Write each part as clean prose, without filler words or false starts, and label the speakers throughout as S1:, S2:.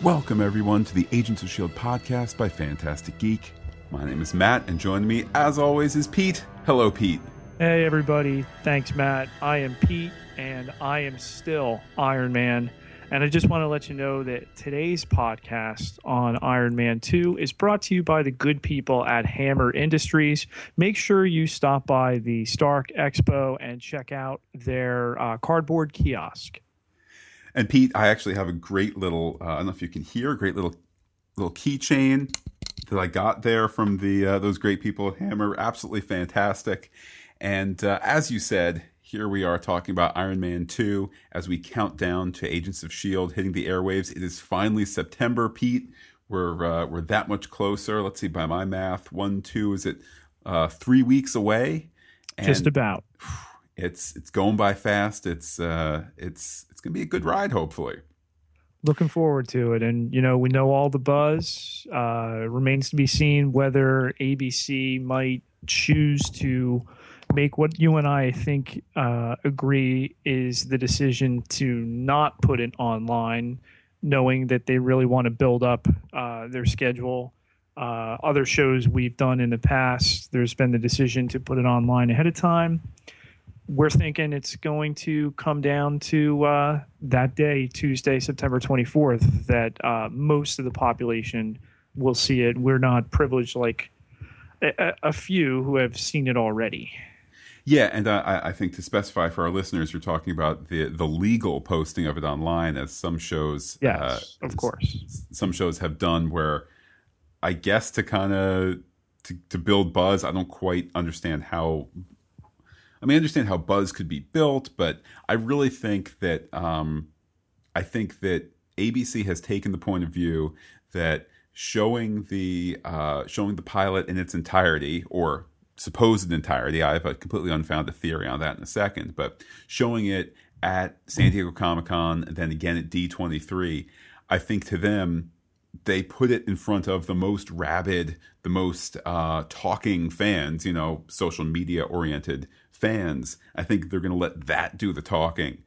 S1: Welcome, everyone, to the Agents of S.H.I.E.L.D. podcast by Fantastic Geek. My name is Matt, and joining me, as always, is Pete. Hello, Pete.
S2: Hey, everybody. Thanks, Matt. I am Pete, and I am still Iron Man. And I just want to let you know that today's podcast on Iron Man 2 is brought to you by the good people at Hammer Industries. Make sure you stop by the Stark Expo and check out their cardboard kiosk.
S1: And Pete, I actually have a great little, I don't know if you can hear, a great little keychain that I got there from those great people at Hammer. Absolutely fantastic. And as you said, here we are talking about Iron Man 2 as we count down to Agents of S.H.I.E.L.D. hitting the airwaves. It is finally September, Pete. We're that much closer. Let's see, by my math, 1, 2, is it 3 weeks away? And
S2: just about.
S1: It's going by fast. It's going to be a good ride, hopefully.
S2: Looking forward to it. And, you know, we know all the buzz. Remains to be seen whether ABC might choose to make what you and I think agree is the decision to not put it online, knowing that they really want to build up their schedule. Other shows we've done in the past, there's been the decision to put it online ahead of time. We're thinking it's going to come down to that day, Tuesday, September 24th, that most of the population will see it. We're not privileged like a few who have seen it already.
S1: Yeah, and I think to specify for our listeners, you're talking about the legal posting of it online, as some shows,
S2: yes, of course,
S1: some shows have done. Where I guess to kind of to build buzz, I don't quite understand how. I mean, I understand how buzz could be built, but I really think that ABC has taken the point of view that showing the pilot in its entirety, or supposed entirety. I have a completely unfounded theory on that in a second, but showing it at San Diego Comic-Con and then again at D23, I think to them, they put it in front of the most rabid, the most talking fans, you know, social media oriented fans. I think they're going to let that do the talking.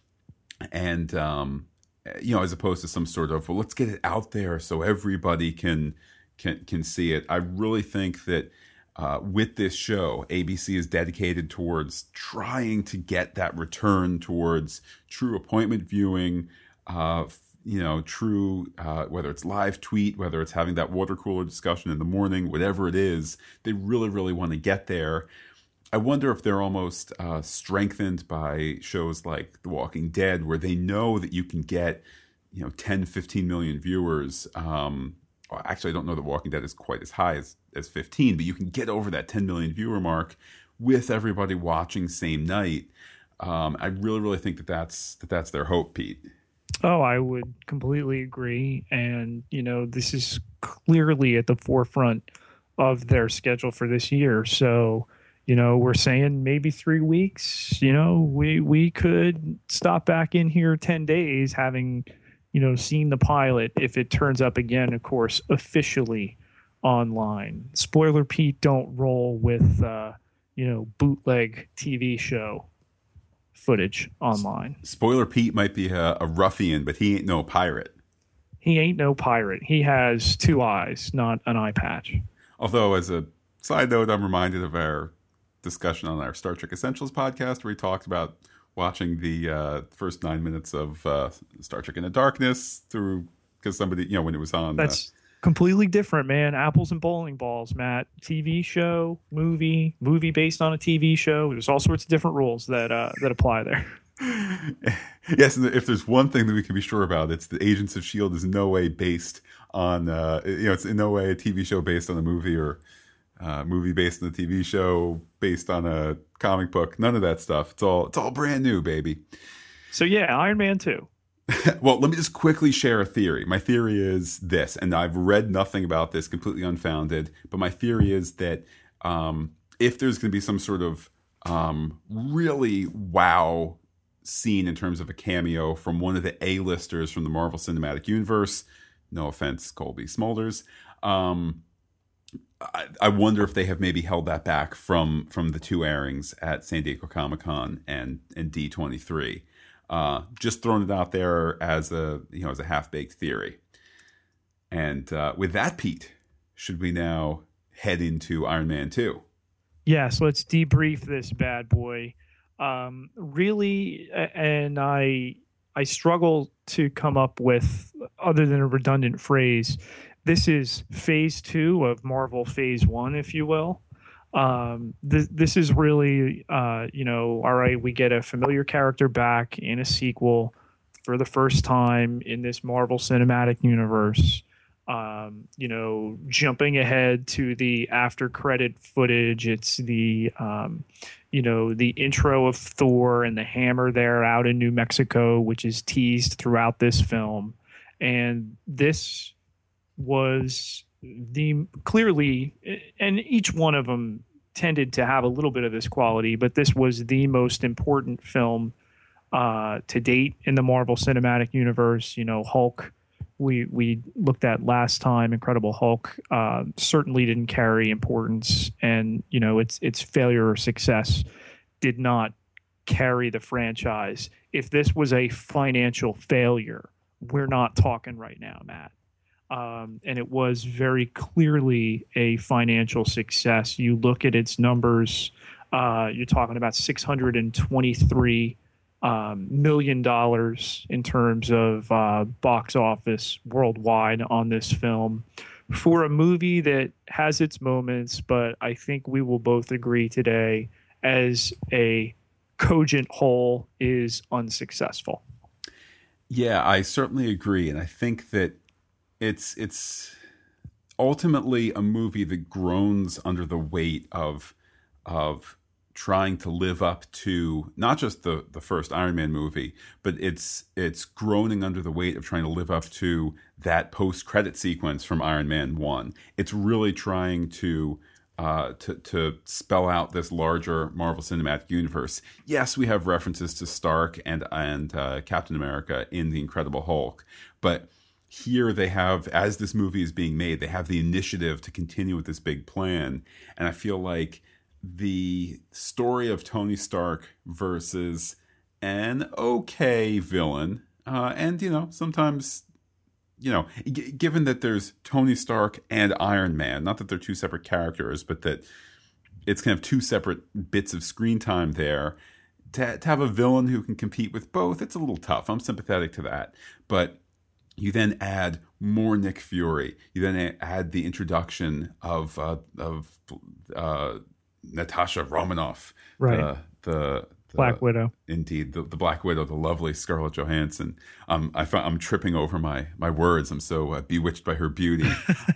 S1: And, you know, as opposed to some sort of, well, let's get it out there so everybody can see it. I really think that with this show, ABC is dedicated towards trying to get that return towards true appointment viewing, you know, true, whether it's live tweet, whether it's having that water cooler discussion in the morning, whatever it is, they really, really want to get there. I wonder if they're almost strengthened by shows like The Walking Dead, where they know that you can get, you know, 10, 15 million viewers. Actually, I don't know that Walking Dead is quite as high as 15, but you can get over that 10 million viewer mark with everybody watching same night. I really, really think that's their hope, Pete.
S2: Oh, I would completely agree. And, you know, this is clearly at the forefront of their schedule for this year. So, you know, we're saying maybe 3 weeks, you know, we could stop back in here 10 days having, you know, seen the pilot if it turns up again, of course, officially online. Spoiler Pete don't roll with, you know, bootleg TV show footage online.
S1: Spoiler Pete might be a ruffian, but he ain't no pirate.
S2: He ain't no pirate. He has 2 eyes, not an eye patch.
S1: Although, as a side note, I'm reminded of our discussion on our Star Trek Essentials podcast, where we talked about watching the first 9 minutes of Star Trek Into Darkness through, because somebody, you know, when it was on.
S2: That's completely different, man. Apples and bowling balls, Matt. TV show, movie based on a TV show. There's all sorts of different rules that apply there.
S1: Yes, and if there's one thing that we can be sure about, it's that Agents of S.H.I.E.L.D. is in no way based on, you know, it's in no way a TV show based on a movie, or movie based on a TV show based on a comic book. None of that stuff. It's all brand new, baby.
S2: So yeah, Iron Man 2.
S1: Well, let me just quickly share a theory. My theory is this, and I've read nothing about this, completely unfounded, but my theory is that if there's going to be some sort of really wow scene in terms of a cameo from one of the A-listers from the Marvel Cinematic Universe, no offense, Colby Smulders, I wonder if they have maybe held that back from the 2 airings at San Diego Comic-Con and D23. Just throwing it out there as a half-baked theory. And with that, Pete, should we now head into Iron Man 2?
S2: Yes, let's debrief this bad boy. Really, and I struggle to come up with other than a redundant phrase. This is phase two of Marvel phase one, if you will. This is really, all right, we get a familiar character back in a sequel for the first time in this Marvel Cinematic Universe. Jumping ahead to the after credit footage, it's the the intro of Thor and the hammer there out in New Mexico, which is teased throughout this film. And this was the clearly, and each one of them tended to have a little bit of this quality, but this was the most important film to date in the Marvel Cinematic Universe. Hulk, we looked at last time, Incredible Hulk, certainly didn't carry importance, and its failure or success did not carry the franchise. If this was a financial failure, we're not talking right now, Matt. And it was very clearly a financial success. You look at its numbers, you're talking about $623 $1 million in terms of box office worldwide on this film for a movie that has its moments, but I think we will both agree today as a cogent whole is unsuccessful.
S1: Yeah, I certainly agree. And I think that it's ultimately a movie that groans under the weight of trying to live up to not just the first Iron Man movie, but it's groaning under the weight of trying to live up to that post-credit sequence from Iron Man 1. It's really trying to spell out this larger Marvel Cinematic Universe. Yes, we have references to Stark and Captain America in The Incredible Hulk, but here they have, as this movie is being made, they have the initiative to continue with this big plan. And I feel like the story of Tony Stark versus an okay villain, and sometimes, given that there's Tony Stark and Iron Man, not that they're two separate characters, but that it's kind of two separate bits of screen time there, to have a villain who can compete with both, it's a little tough. I'm sympathetic to that, but you then add more Nick Fury. You then add the introduction of Natasha Romanoff,
S2: right?
S1: The
S2: Black Widow.
S1: Indeed, the Black Widow, the lovely Scarlett Johansson. I'm tripping over my words. I'm so bewitched by her beauty.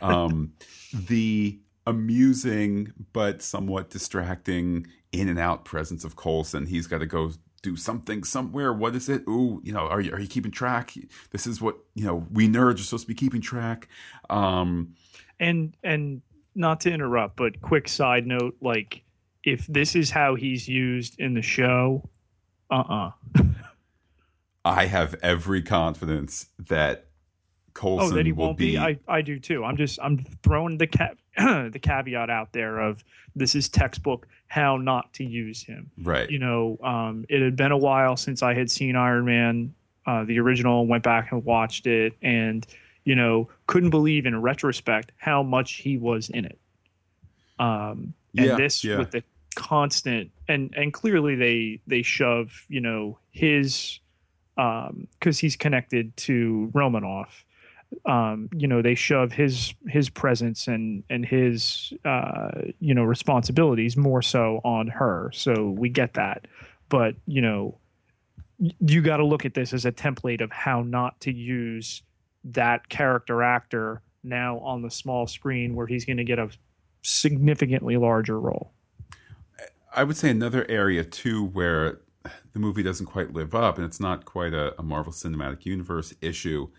S1: The amusing but somewhat distracting in and out presence of Coulson. He's got to go do something somewhere. What is it? Ooh, are you keeping track? This is what we nerds are supposed to be keeping track.
S2: And not to interrupt, but quick side note, like, if this is how he's used in the show, I
S1: have every confidence that Coulson
S2: that he
S1: will
S2: won't be. I do too. I'm throwing the the caveat out there of this is textbook how not to use him.
S1: Right.
S2: It had been a while since I had seen Iron Man, the original, went back and watched it, and couldn't believe in retrospect how much he was in it. With the constant and clearly they shove his because he's connected to Romanoff. They shove his presence and his responsibilities more so on her. So we get that, but you got to look at this as a template of how not to use that character actor now on the small screen where he's going to get a significantly larger role.
S1: I would say another area too where the movie doesn't quite live up, and it's not quite a Marvel Cinematic Universe issue.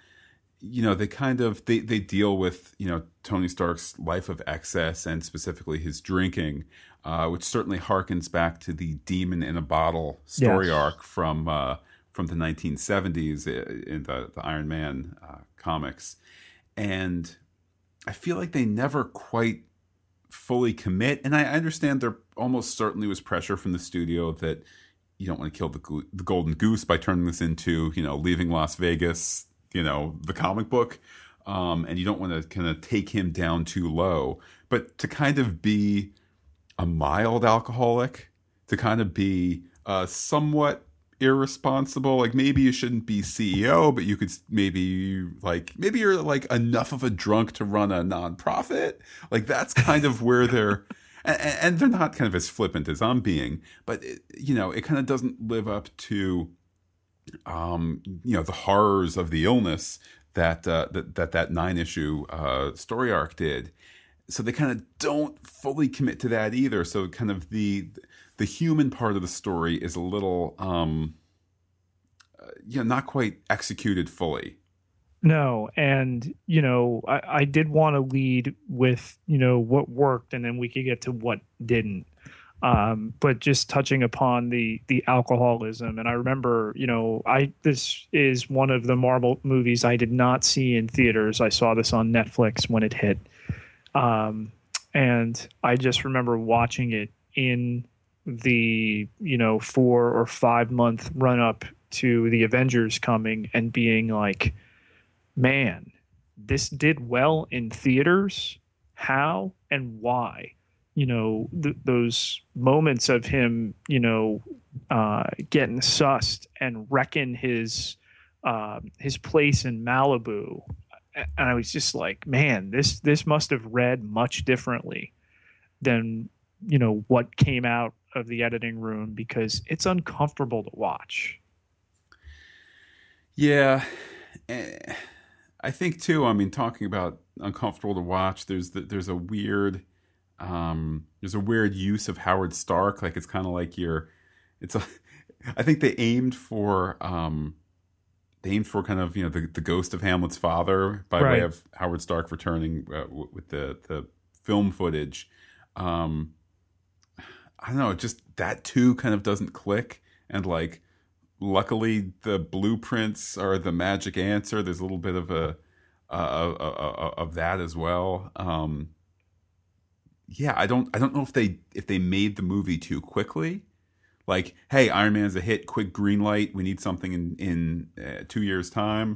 S1: They deal with Tony Stark's life of excess and specifically his drinking, which certainly harkens back to the Demon in a Bottle story arc from the 1970s in the Iron Man comics, and I feel like they never quite fully commit. And I understand there almost certainly was pressure from the studio that you don't want to kill the golden goose by turning this into Leaving Las Vegas, the comic book. and you don't want to kind of take him down too low, but to kind of be a mild alcoholic, to kind of be somewhat irresponsible. Like maybe you shouldn't be CEO, but you could maybe you're like enough of a drunk to run a nonprofit. Like that's kind of where they're, and they're not kind of as flippant as I'm being, but it kind of doesn't live up to, the horrors of the illness that 9-issue story arc did. So they kind of don't fully commit to that either. So kind of the human part of the story is a little, not quite executed fully.
S2: No, and I did want to lead with what worked, and then we could get to what didn't. But just touching upon the alcoholism, and I remember, this is one of the Marvel movies I did not see in theaters. I saw this on Netflix when it hit, and I just remember watching it in the 4 or 5 month run up to the Avengers coming and being like, man, this did well in theaters. How and why? Those moments of him, getting sussed and wrecking his place in Malibu, and I was just like, man, this must have read much differently than what came out of the editing room, because it's uncomfortable to watch.
S1: Yeah, I think too. I mean, talking about uncomfortable to watch, there's a weird use of Howard Stark. Like it's kind of like I think they aimed for kind of the ghost of Hamlet's father by way of Howard Stark returning with the film footage. I don't know, just that too kind of doesn't click, and like luckily the blueprints are the magic answer. There's a little bit of of that as well. Yeah, I don't know if they made the movie too quickly. Like, hey, Iron Man's a hit, quick green light. We need something in 2 years' time.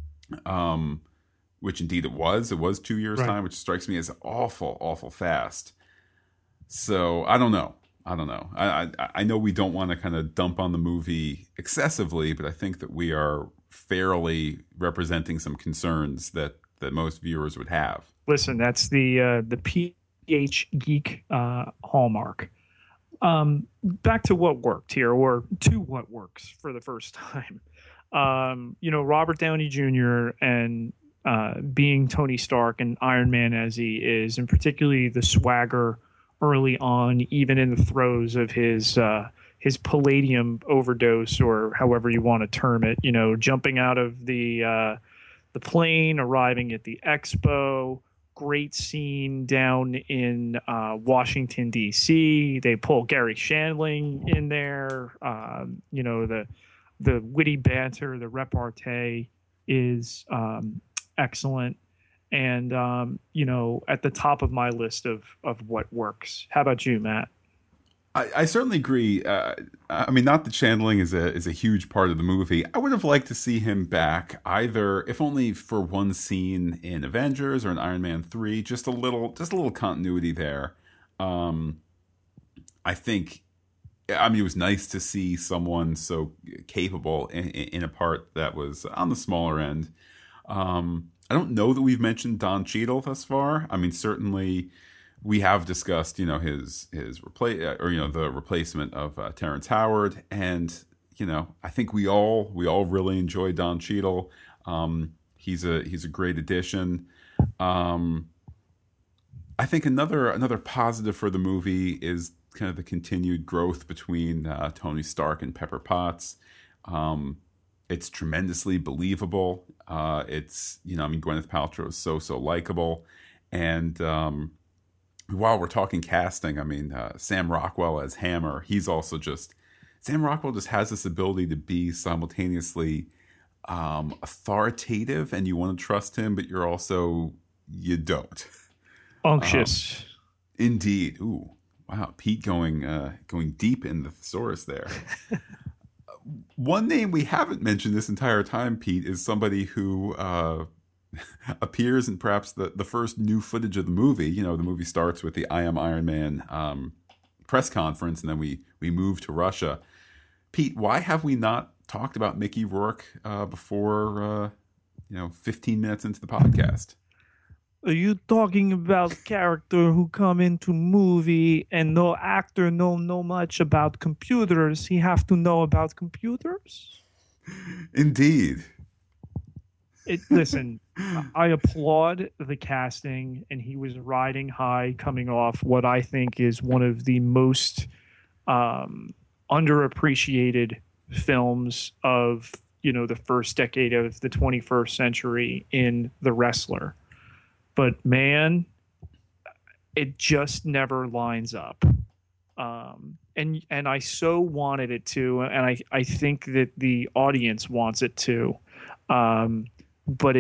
S1: Which indeed it was. It was 2 years' time, which strikes me as awful fast. So I don't know. I know we don't want to kind of dump on the movie excessively, but I think that we are fairly representing some concerns that most viewers would have.
S2: Listen, that's the PH Geek hallmark. Back to what worked here, or to what works for the first time. Robert Downey Jr. and being Tony Stark and Iron Man as he is, and particularly the swagger early on, even in the throes of his palladium overdose, or however you want to term it, jumping out of the plane, arriving at the expo. Great scene down in Washington, D.C. They pull Gary Shandling in there. The witty banter, the repartee is excellent. And, at the top of my list of what works. How about you, Matt?
S1: I certainly agree. I mean, not that Chandling is a huge part of the movie. I would have liked to see him back, either if only for one scene in Avengers or in Iron Man 3, just a little continuity there. I think, I mean, it was nice to see someone so capable in a part that was on the smaller end. I don't know that we've mentioned Don Cheadle thus far. I mean, certainly we have discussed, his the replacement of Terrence Howard, and I think we all really enjoy Don Cheadle. He's a great addition. I think another positive for the movie is kind of the continued growth between Tony Stark and Pepper Potts. It's tremendously believable. It's Gwyneth Paltrow is so likable, and while we're talking casting, I mean, Sam Rockwell as Hammer, Sam Rockwell just has this ability to be simultaneously authoritative, and you want to trust him, but you don't.
S2: Unctuous.
S1: Indeed. Ooh, wow. Pete going deep in the thesaurus there. One name we haven't mentioned this entire time, Pete, is somebody who appears in perhaps the first new footage of the movie. You know, the movie starts with the I Am Iron Man press conference, and then we move to Russia. Pete, why have we not talked about Mickey Rourke before 15 minutes into the podcast?
S2: Are you talking about character who come into movie and no actor know much about computers? He have to know about computers?
S1: Indeed.
S2: Listen, I applaud the casting, and he was riding high, coming off what I think is one of the most underappreciated films of the first decade of the 21st century in The Wrestler. But man, it just never lines up. And I so wanted it to, and I think that the audience wants it to. But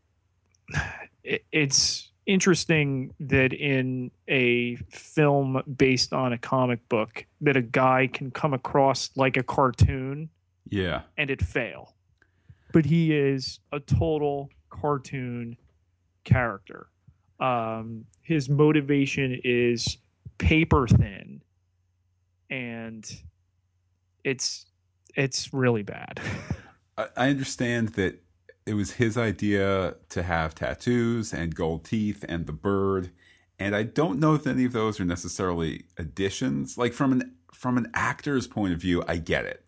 S2: it's interesting that in a film based on a comic book that a guy can come across like a cartoon,
S1: yeah,
S2: and it fail. But he is a total cartoon character. His motivation is paper thin, and it's really bad.
S1: I understand that it was his idea to have tattoos and gold teeth and the bird, and I don't know if any of those are necessarily additions. Like from an actor's point of view, I get it.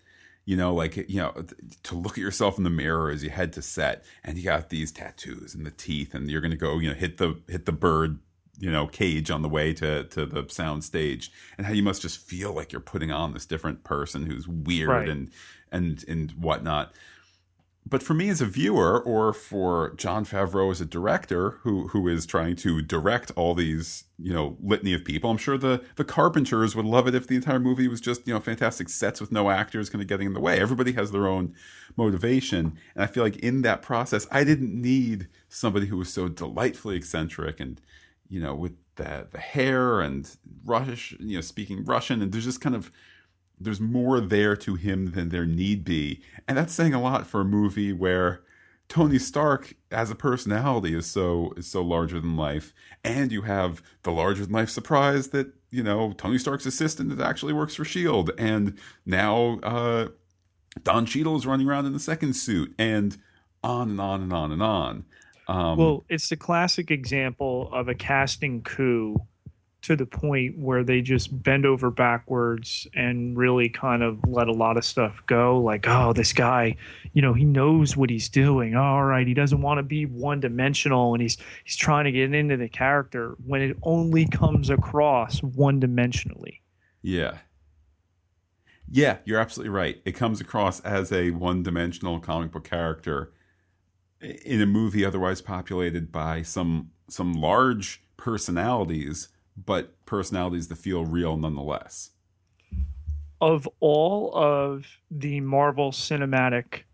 S1: To look at yourself in the mirror as you head to set, and you got these tattoos and the teeth, and you're going to go, hit the bird, cage on the way to the sound stage, and how you must just feel like you're putting on this different person who's weird, right, and whatnot. But for me as a viewer, or for Jon Favreau as a director who is trying to direct all these, litany of people, I'm sure the carpenters would love it if the entire movie was just, fantastic sets with no actors kind of getting in the way. Everybody has their own motivation. And I feel like in that process, I didn't need somebody who was so delightfully eccentric and, with the hair and speaking Russian. And there's just there's more there to him than there need be. And that's saying a lot for a movie where Tony Stark as a personality is so larger than life. And you have the larger than life surprise that, Tony Stark's assistant that actually works for S.H.I.E.L.D. And now Don Cheadle is running around in the second suit, and on and on and on and on.
S2: Well, it's the classic example of a casting coup to the point where they just bend over backwards and really kind of let a lot of stuff go. Like, oh, this guy, he knows what he's doing. All right, he doesn't want to be one-dimensional, and he's trying to get into the character when it only comes across one-dimensionally.
S1: Yeah. Yeah, you're absolutely right. It comes across as a one-dimensional comic book character in a movie otherwise populated by some large personalities, but personalities that feel real nonetheless.
S2: Of all of the Marvel cinematic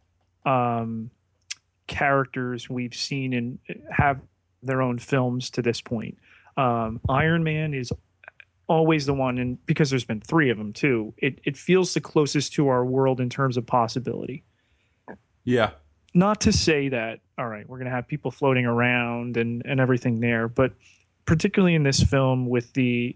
S2: characters we've seen and have their own films to this point, Iron Man is always the one, and because there's been 3 of them too, it feels the closest to our world in terms of possibility.
S1: Yeah.
S2: Not to say that, all right, we're going to have people floating around and everything there, but particularly in this film with the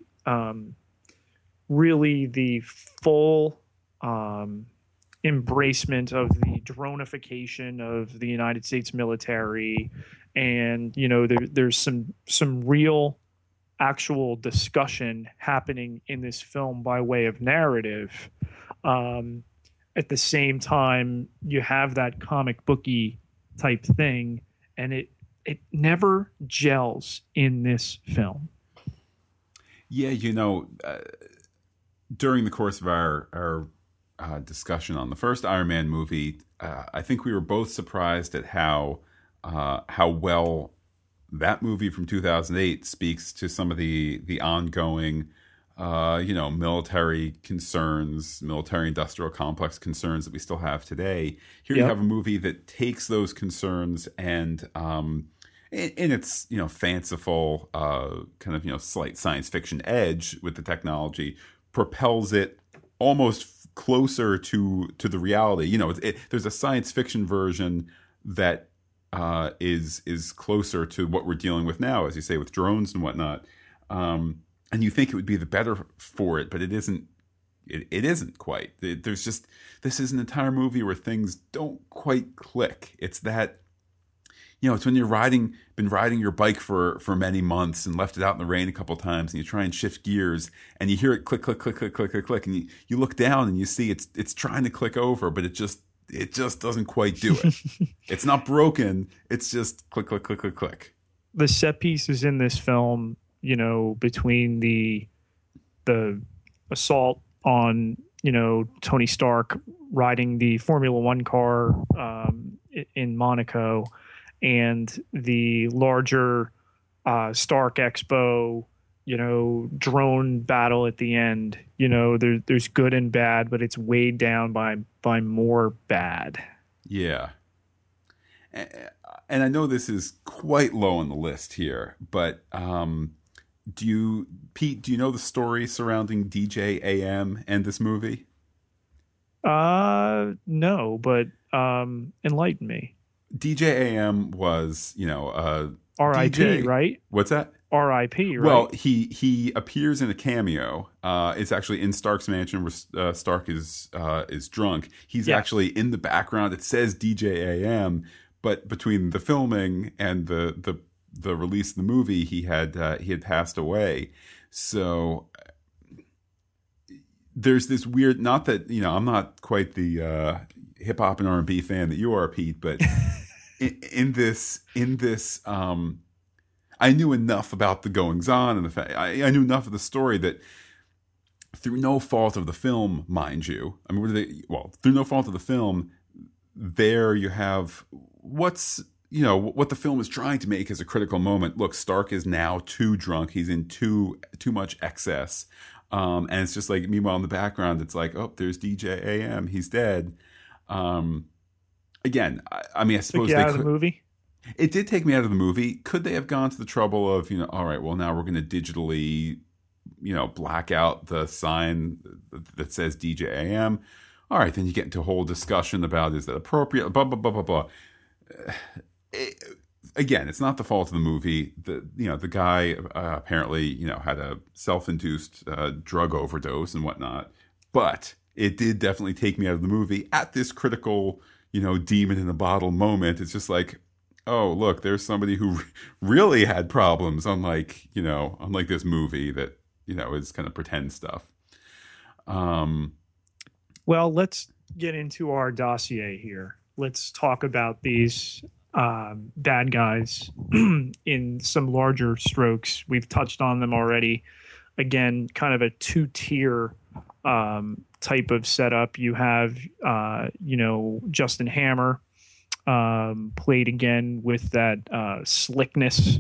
S2: really the full embracement of the dronification of the United States military, and there's some real actual discussion happening in this film by way of narrative. At the same time, you have that comic booky type thing, and it never gels in this film.
S1: Yeah, during the course of our discussion on the first Iron Man movie, I think we were both surprised at how well that movie from 2008 speaks to some of the ongoing military concerns, military industrial complex concerns that we still have today. Here you have a movie that takes those concerns and in its fanciful kind of slight science fiction edge with the technology, propels it almost closer to the reality. There's a science fiction version that is closer to what we're dealing with now, as you say, with drones and whatnot. And you think it would be the better for it, but it isn't. It isn't quite. There's just, this is an entire movie where things don't quite click. It's that, it's when you're been riding your bike for many months and left it out in the rain a couple times, and you try and shift gears and you hear it click, click, click, click, click, click, click, and you look down and you see it's trying to click over, but it just doesn't quite do it. It's not broken. It's just click, click, click, click, click.
S2: The set pieces in this film, between the assault on, Tony Stark riding the Formula One car in Monaco, and the larger Stark Expo, drone battle at the end. There's good and bad, but it's weighed down by more bad.
S1: Yeah. And I know this is quite low on the list here, but Pete, do you know the story surrounding DJ AM and this movie?
S2: No, but enlighten me.
S1: DJ AM was,
S2: R.I.P.
S1: DJ,
S2: right?
S1: What's that?
S2: R.I.P. Right?
S1: Well, he appears in a cameo. It's actually in Stark's mansion where Stark is drunk. He's actually in the background. It says DJ AM, but between the filming and the release of the movie, he had passed away. So there's this weird, not that, I'm not quite the hip hop and R&B fan that you are, Pete, but in this I knew enough about the goings on and the fact I knew enough of the story that, through no fault of the film, mind you, through no fault of the film, there you have what the film is trying to make as a critical moment. Look, Stark is now too drunk. He's in too much excess. And it's just like, meanwhile, in the background, it's like, oh, there's DJ AM. He's dead. Again, I suppose
S2: took you out of the movie?
S1: It did take me out of the movie. Could they have gone to the trouble of, all right, well, now we're going to digitally, black out the sign that says DJ AM. All right, then you get into a whole discussion about, is that appropriate? Blah, blah, blah, blah, blah. Again, it's not the fault of the movie. The guy apparently had a self-induced drug overdose and whatnot, but it did definitely take me out of the movie at this critical demon in a bottle moment. It's just like, oh, look, there's somebody who really had problems, unlike this movie that is kind of pretend stuff.
S2: Well, let's get into our dossier here. Let's talk about these bad guys in some larger strokes. We've touched on them already. Again, kind of a two-tier type of setup. You have, Justin Hammer, played again with that slickness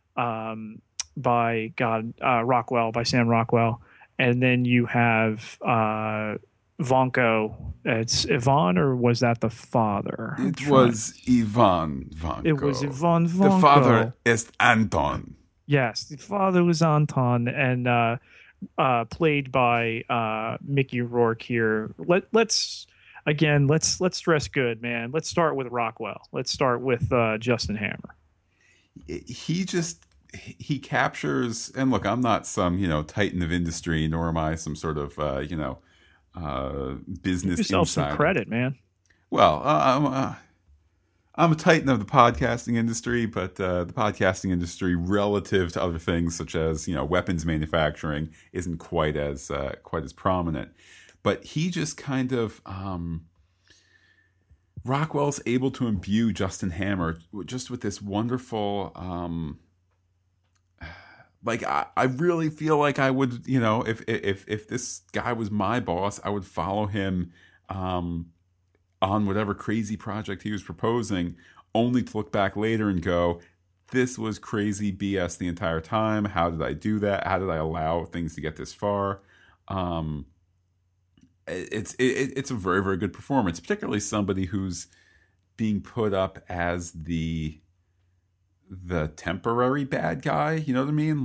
S2: by Sam Rockwell. And then you have Vanko. It's Ivan, or was that the father?
S1: It was Ivan Vanko.
S2: It was Ivan Vanko.
S1: The father is Anton.
S2: Yes, the father was Anton, and played by Mickey Rourke here. Let's dress good, man. Let's start with Rockwell. Let's start with Justin Hammer.
S1: He captures, and look, I'm not some titan of industry, nor am I some sort of business
S2: Give yourself
S1: insider.
S2: Some credit, man.
S1: Well, I'm a titan of the podcasting industry, but the podcasting industry, relative to other things such as weapons manufacturing, isn't quite as prominent. But he just kind of Rockwell's able to imbue Justin Hammer just with this wonderful. I really feel like I would, if this guy was my boss, I would follow him on whatever crazy project he was proposing, only to look back later and go, this was crazy BS the entire time. How did I do that? How did I allow things to get this far? It's a very, very good performance, particularly somebody who's being put up as the temporary bad guy. You know what I mean?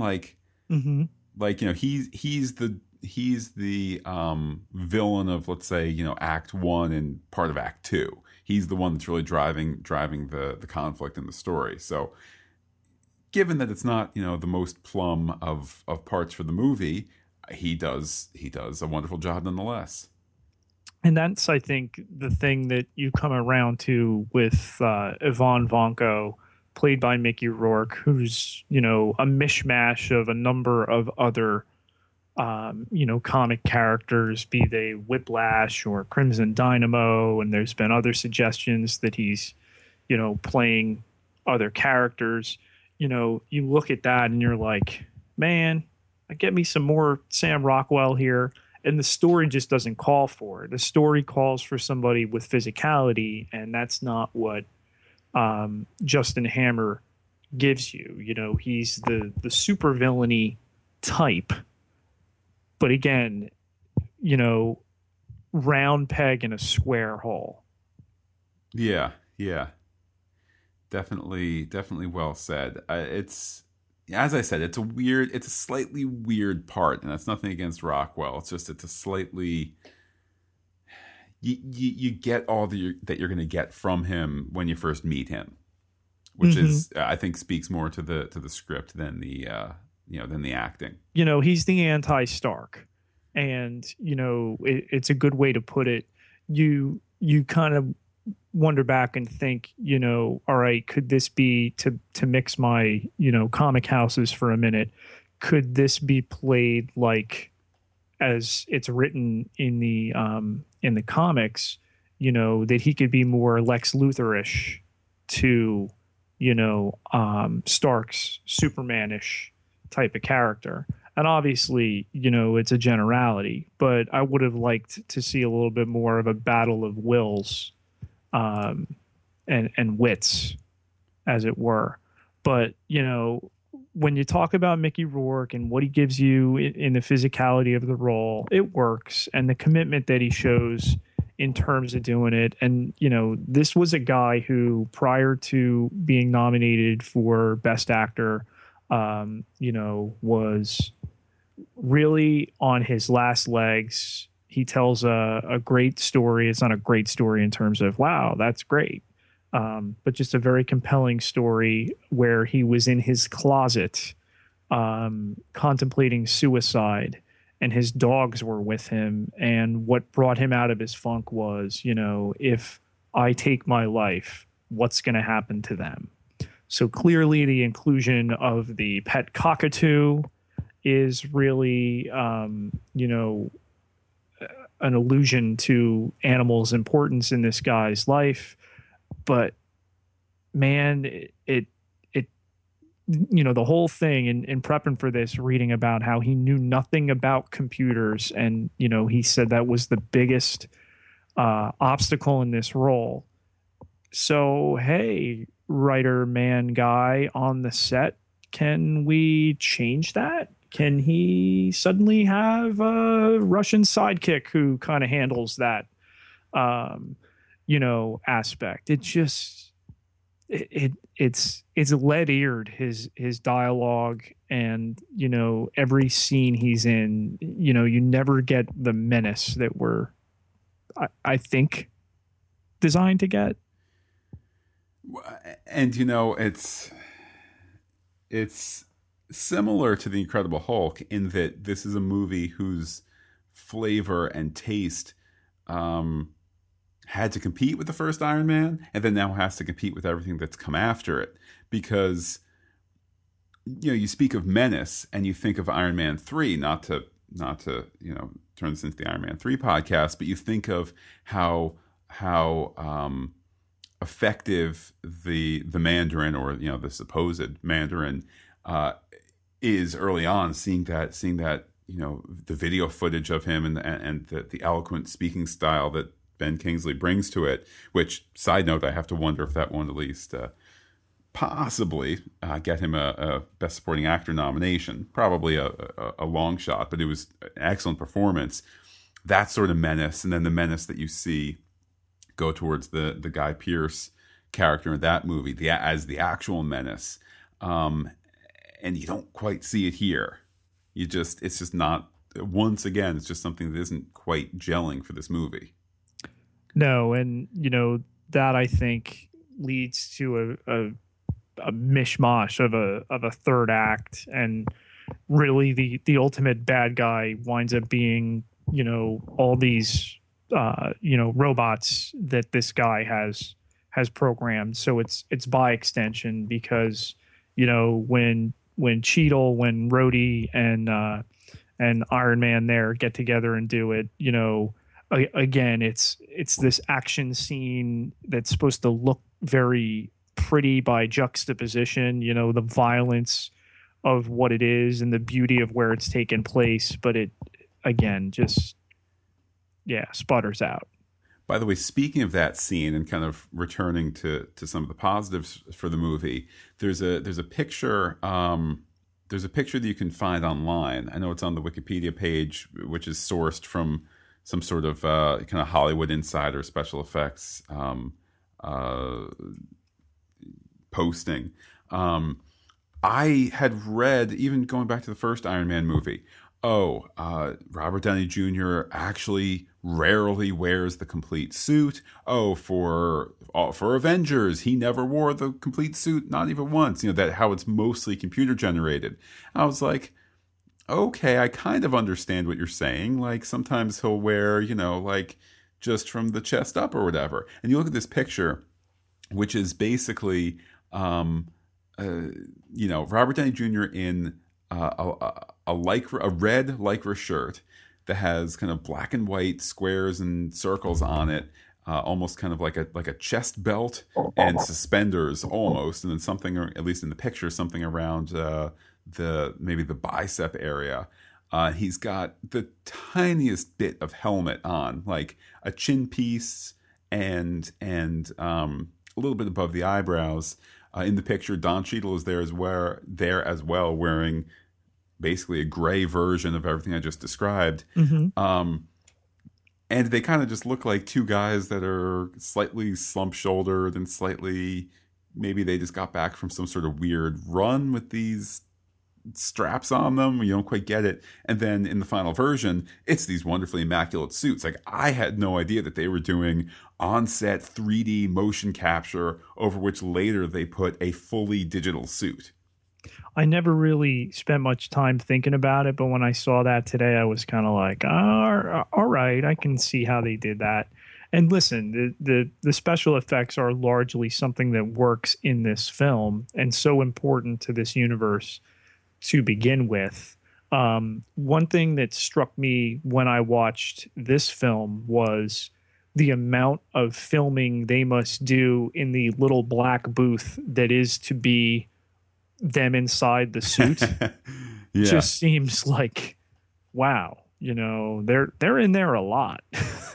S1: He's the villain of, let's say, Act 1 and part of Act 2. he's the one that's really driving the conflict in the story. So given that it's not, the most plum of parts for the movie, he does a wonderful job nonetheless.
S2: And that's, I think, the thing that you come around to with Yvonne Vonko, played by Mickey Rourke, who's, a mishmash of a number of other, comic characters, be they Whiplash or Crimson Dynamo. And there's been other suggestions that he's, playing other characters. You look at that and you're like, man, get me some more Sam Rockwell here. And the story just doesn't call for it. The story calls for somebody with physicality, and that's not what Justin Hammer gives you. He's the super villainy type, but again, round peg in a square hole.
S1: Yeah, definitely well said. It's, as I said, it's a slightly weird part, and that's nothing against Rockwell. It's a slightly, you get all that you're going to get from him when you first meet him, which is, I think, speaks more to the script than the than the acting.
S2: He's the anti-Stark, and it's a good way to put it. You kind of wonder back and think, all right, could this be, to mix my, comic houses for a minute, could this be played like as it's written in the comics, that he could be more Lex Luthor-ish to, Stark's Superman-ish type of character. And obviously, it's a generality, but I would have liked to see a little bit more of a battle of wills, and wits, as it were. But, when you talk about Mickey Rourke and what he gives you in the physicality of the role, it works. And the commitment that he shows in terms of doing it. And, this was a guy who, prior to being nominated for Best Actor, was really on his last legs. He tells a great story. It's not a great story in terms of, wow, that's great. But just a very compelling story where he was in his closet contemplating suicide, and his dogs were with him. And what brought him out of his funk was, if I take my life, what's going to happen to them? So clearly the inclusion of the pet cockatoo is really, an allusion to animals' importance in this guy's life. But man, it the whole thing in prepping for this, reading about how he knew nothing about computers, and he said that was the biggest obstacle in this role. So hey, writer man guy on the set, can we change that? Can he suddenly have a Russian sidekick who kind of handles that, aspect? It just, it's lead-eared, his dialogue, and, every scene he's in, you never get the menace that we're, I think, designed to get.
S1: And, it's similar to The Incredible Hulk in that this is a movie whose flavor and taste had to compete with the first Iron Man, and then now has to compete with everything that's come after it. Because, you speak of menace and you think of Iron Man 3, not to turn this into the Iron Man 3 podcast, but you think of how effective the Mandarin, or the supposed Mandarin, is early on. Seeing that the video footage of him and the eloquent speaking style that Ben Kingsley brings to it. Which, side note, I have to wonder if that won't at least possibly get him a Best Supporting Actor nomination. Probably a long shot, but it was an excellent performance. That sort of menace, and then the menace that you see go towards the Guy Pearce character in that movie, as the actual menace. And you don't quite see it here. It's just not, once again, it's just something that isn't quite gelling for this movie.
S2: No, and that I think leads to a mishmash of a third act, and really the ultimate bad guy winds up being, all these robots that this guy has programmed. So it's by extension, because when Cheadle, when Rhodey and Iron Man there get together and do it, again, it's this action scene that's supposed to look very pretty by juxtaposition, the violence of what it is and the beauty of where it's taken place, but it, again, just, yeah, sputters out.
S1: By the way, speaking of that scene and kind of returning to some of the positives for the movie, there's a picture there's a picture that you can find online. I know it's on the Wikipedia page, which is sourced from some sort of kind of Hollywood Insider special effects posting. I had read, even going back to the first Iron Man movie, Robert Downey Jr. actually rarely wears the complete suit. For Avengers, he never wore the complete suit, not even once. That how it's mostly computer generated. I was like, okay, I kind of understand what you're saying. Like sometimes he'll wear, like just from the chest up or whatever. And you look at this picture, which is basically, Robert Downey Jr. in a red lycra shirt that has kind of black and white squares and circles on it, almost kind of like a chest belt and suspenders almost, and then something, or at least in the picture, something around maybe the bicep area. He's got the tiniest bit of helmet on, like a chin piece and a little bit above the eyebrows. In the picture, Don Cheadle is there as well, wearing basically a gray version of everything I just described.
S2: Mm-hmm.
S1: And they kind of just look like two guys that are slightly slump-shouldered and slightly, maybe they just got back from some sort of weird run with these straps on them. You don't quite get it. And then in the final version, it's these wonderfully immaculate suits. Like, I had no idea that they were doing on-set 3D motion capture over which later they put a fully digital suit.
S2: I never really spent much time thinking about it, but when I saw that today, I was kind of like, all right, I can see how they did that. And listen, the special effects are largely something that works in this film and so important to this universe to begin with. One thing that struck me when I watched this film was the amount of filming they must do in the little black booth that is to be them inside the suit.
S1: Yeah.
S2: Just seems like, wow, they're in there a lot.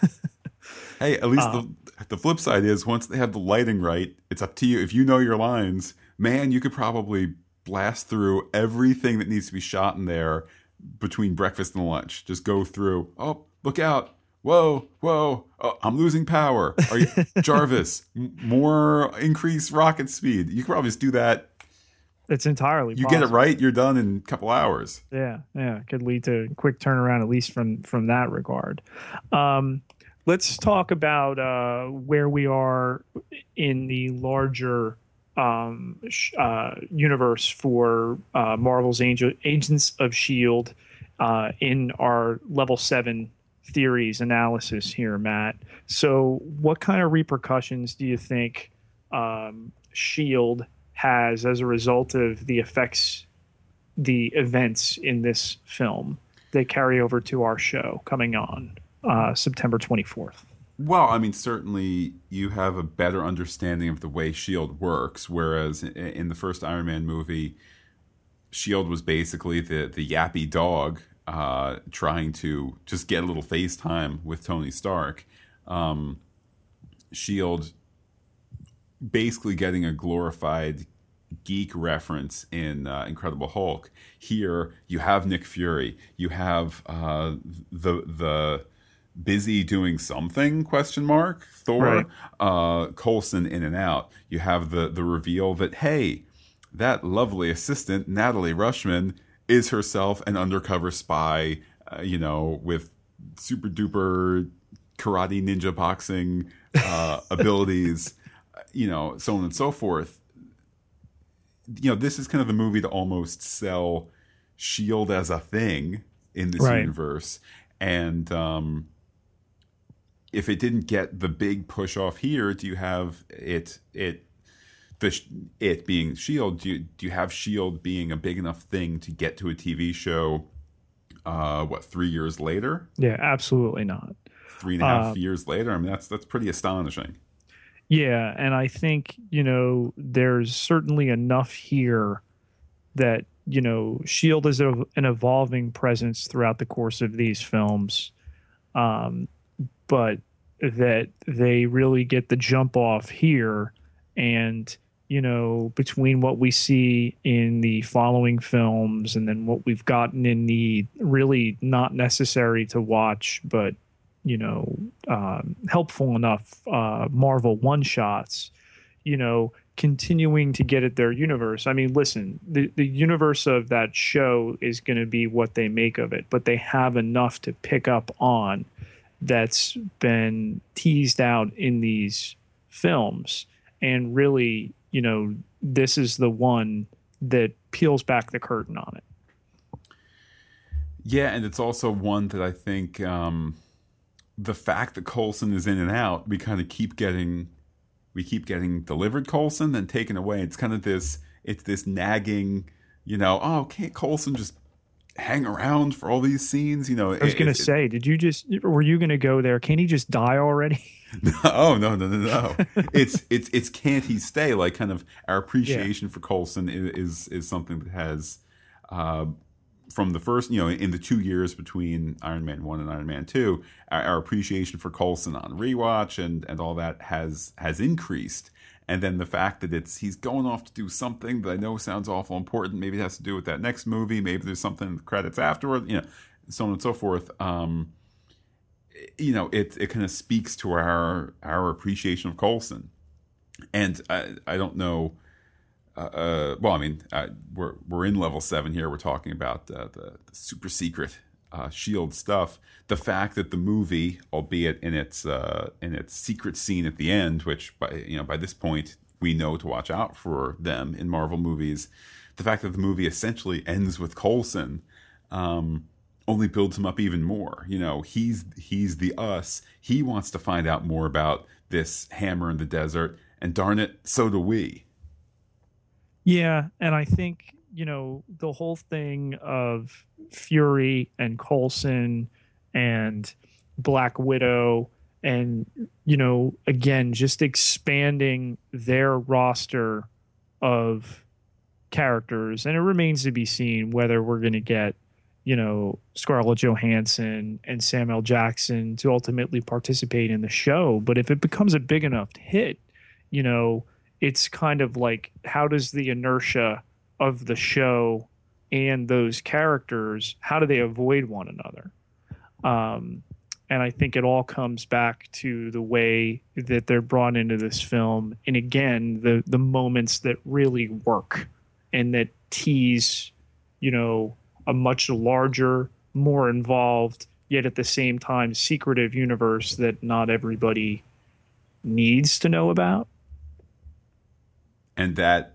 S1: Hey, at least the flip side is, once they have the lighting right, it's up to you. If you know your lines, man, you could probably blast through everything that needs to be shot in there between breakfast and lunch. Just go through. Oh, look out. Whoa. Oh, I'm losing power. Are you Jarvis? More increased rocket speed. You could probably just do that.
S2: It's entirely
S1: You
S2: possible.
S1: get it right, you're done in a couple hours.
S2: Yeah. It could lead to a quick turnaround, at least from that regard. Let's talk about where we are in the larger universe for Marvel's Agents of S.H.I.E.L.D. In our Level 7 theories analysis here, Matt. So what kind of repercussions do you think S.H.I.E.L.D. has as a result of the events in this film that carry over to our show coming on September 24th?
S1: Well, I mean, certainly you have a better understanding of the way S.H.I.E.L.D. works, whereas in the first Iron Man movie, S.H.I.E.L.D. was basically the yappy dog trying to just get a little FaceTime with Tony Stark. S.H.I.E.L.D. basically getting a glorified geek reference in Incredible Hulk. Here you have Nick Fury, you have the busy doing something ? Thor, right. Coulson in and out. You have the reveal that, hey, that lovely assistant Natalie Rushman is herself an undercover spy, with super duper karate ninja boxing abilities, so on and so forth. This is kind of the movie to almost sell Shield as a thing in this
S2: Right.
S1: universe, and if it didn't get the big push off here, do you have it being Shield? Do you have Shield being a big enough thing to get to a TV show? 3 years later?
S2: Yeah, absolutely not.
S1: 3.5 years later? I mean, that's pretty astonishing.
S2: Yeah, and I think, there's certainly enough here that, Shield is an evolving presence throughout the course of these films. But that they really get the jump off here, and between what we see in the following films and then what we've gotten in the really not necessary to watch but helpful enough Marvel one shots, continuing to get at their universe. I mean, listen, the universe of that show is going to be what they make of it, but they have enough to pick up on that's been teased out in these films. And really, this is the one that peels back the curtain on it.
S1: Yeah, and it's also one that I think the fact that Coulson is in and out, we keep getting delivered Coulson, then taken away. It's kind of this nagging, can't Coulson just hang around for all these scenes? I
S2: was going to say, were you going to go there? Can't he just die already?
S1: Oh, no. It's can't he stay? Like, kind of our appreciation for Coulson is something that has, from the first, in the 2 years between Iron Man 1 and Iron Man 2, our appreciation for Coulson on rewatch and all that has increased. And then the fact that he's going off to do something that I know sounds awful important. Maybe it has to do with that next movie. Maybe there's something in the credits afterward, so on and so forth. It kind of speaks to our appreciation of Coulson. And I don't know. We're in level 7 here. We're talking about the super secret Shield stuff. The fact that the movie, albeit in its secret scene at the end, which by this point we know to watch out for them in Marvel movies, the fact that the movie essentially ends with Coulson only builds him up even more. He's the us. He wants to find out more about this hammer in the desert, and darn it, so do we.
S2: Yeah, and I think, the whole thing of Fury and Coulson and Black Widow and, again, just expanding their roster of characters. And it remains to be seen whether we're going to get, Scarlett Johansson and Samuel Jackson to ultimately participate in the show. But if it becomes a big enough hit, it's kind of like, how does the inertia of the show and those characters, how do they avoid one another? And I think it all comes back to the way that they're brought into this film. And again, the moments that really work and that tease, a much larger, more involved, yet at the same time secretive universe that not everybody needs to know about.
S1: And that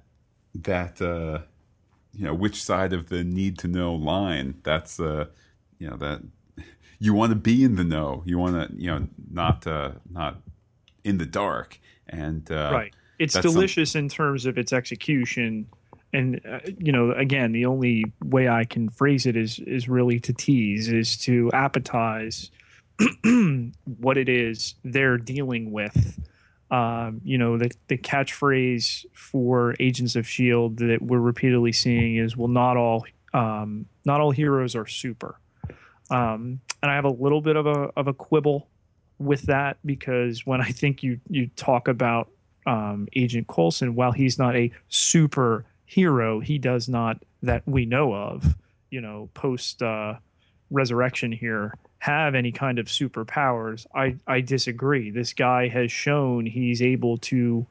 S1: which side of the need to know line, that's that you want to be in the know, you want to not in the dark, and
S2: right. It's delicious in terms of its execution, and again, the only way I can phrase it is really to tease, is to appetize what it is they're dealing with. The catchphrase for Agents of S.H.I.E.L.D. that we're repeatedly seeing is, well, not all heroes are super. And I have a little bit of a quibble with that, because when I think you talk about Agent Coulson, while he's not a super hero, he does not, that we know of, post resurrection here, have any kind of superpowers. I disagree. This guy has shown he's able to,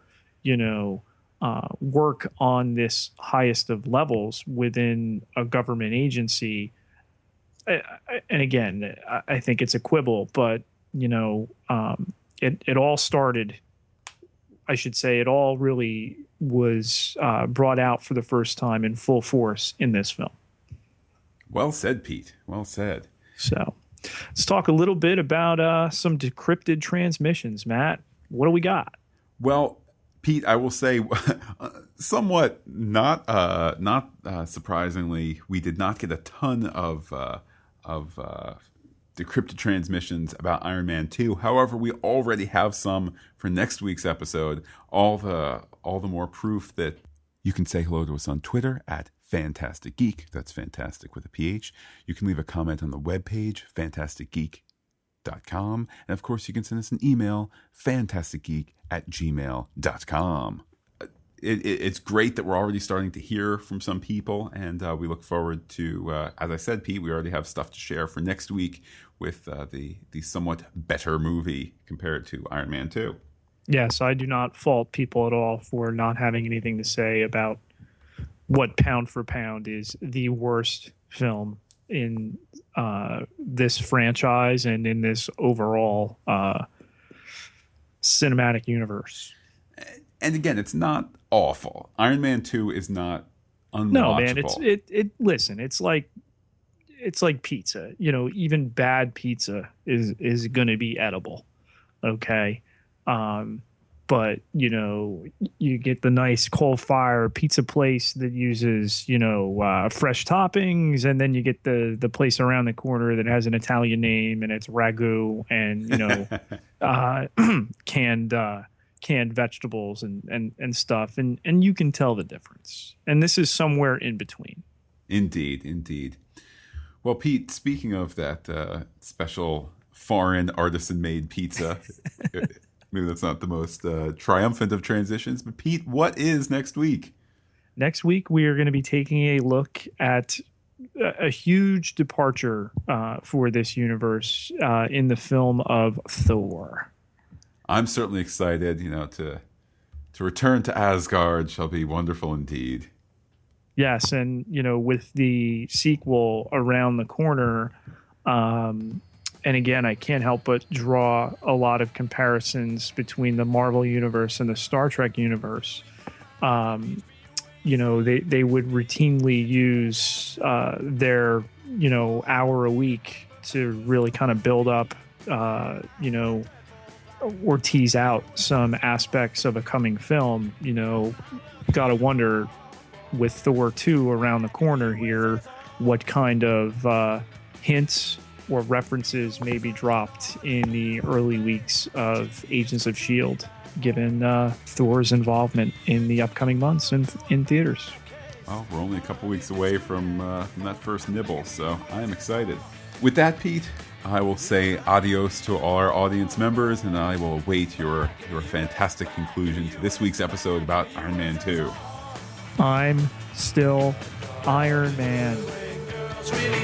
S2: work on this highest of levels within a government agency. And again, I think it's a quibble, but it all started. I should say it all really was brought out for the first time in full force in this film.
S1: Well said, Pete. Well said.
S2: So let's talk a little bit about some decrypted transmissions. Matt, what do we got?
S1: Well, Pete, I will say, somewhat not surprisingly, we did not get a ton of decrypted transmissions about Iron Man 2. However, we already have some for next week's episode. All the more proof that you can say hello to us on Twitter at Fantastic Geek. That's fantastic with a PH. You can leave a comment on the webpage, fantasticgeek.com. And of course, you can send us an email, fantasticgeek@gmail.com. It's great that we're already starting to hear from some people, and we look forward to, as I said, Pete, we already have stuff to share for next week with the somewhat better movie compared to Iron Man 2.
S2: Yes, I do not fault people at all for not having anything to say about what pound for pound is the worst film in this franchise and in this overall cinematic universe.
S1: And again, it's not awful. Iron Man 2 is not unwatchable.
S2: No, man, listen, it's like pizza. You know, even bad pizza is going to be edible. Okay. But, you know, you get the nice coal fire pizza place that uses, you know, fresh toppings, and then you get the place around the corner that has an Italian name and it's ragu and, you know, canned vegetables and stuff. And you can tell the difference. And this is somewhere in between.
S1: Indeed. Well, Pete, speaking of that special foreign artisan-made pizza, maybe that's not the most triumphant of transitions, but Pete, what is next week?
S2: Next week, we are going to be taking a look at a huge departure for this universe in the film of Thor.
S1: I'm certainly excited, you know, to return to Asgard shall be wonderful indeed.
S2: Yes, and, you know, with the sequel around the corner, and again, I can't help but draw a lot of comparisons between the Marvel universe and the Star Trek universe. You know, they would routinely use their, you know, hour a week to really kind of build up, you know, or tease out some aspects of a coming film. You know, gotta wonder with Thor 2 around the corner here, what kind of hints or references may be dropped in the early weeks of Agents of S.H.I.E.L.D., given Thor's involvement in the upcoming months in theaters.
S1: Well, we're only a couple weeks away from that first nibble, so I am excited. With that, Pete, I will say adios to all our audience members, and I will await your fantastic conclusion to this week's episode about Iron Man 2.
S2: I'm still Iron Man.